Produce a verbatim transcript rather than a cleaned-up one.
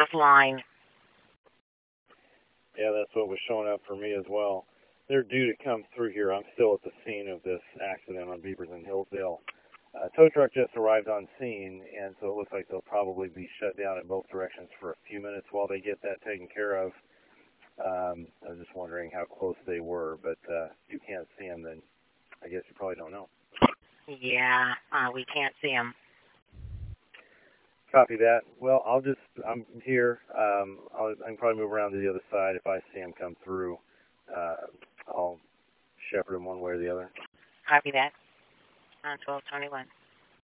of line. Yeah, that's what was showing up for me as well. They're due to come through here. I'm still at the scene of this accident on Beavers and Hillsdale. Uh, tow truck just arrived on scene, and so it looks like they'll probably be shut down in both directions for a few minutes while they get that taken care of. Um, I was just wondering how close they were, but uh, if you can't see them, then I guess you probably don't know. Yeah, uh, we can't see them. Copy that. Well, I'll just, I'm here. Um, I'll, I can probably move around to the other side if I see them come through. Uh, I'll shepherd them one way or the other. Copy that. On twelve twenty-one.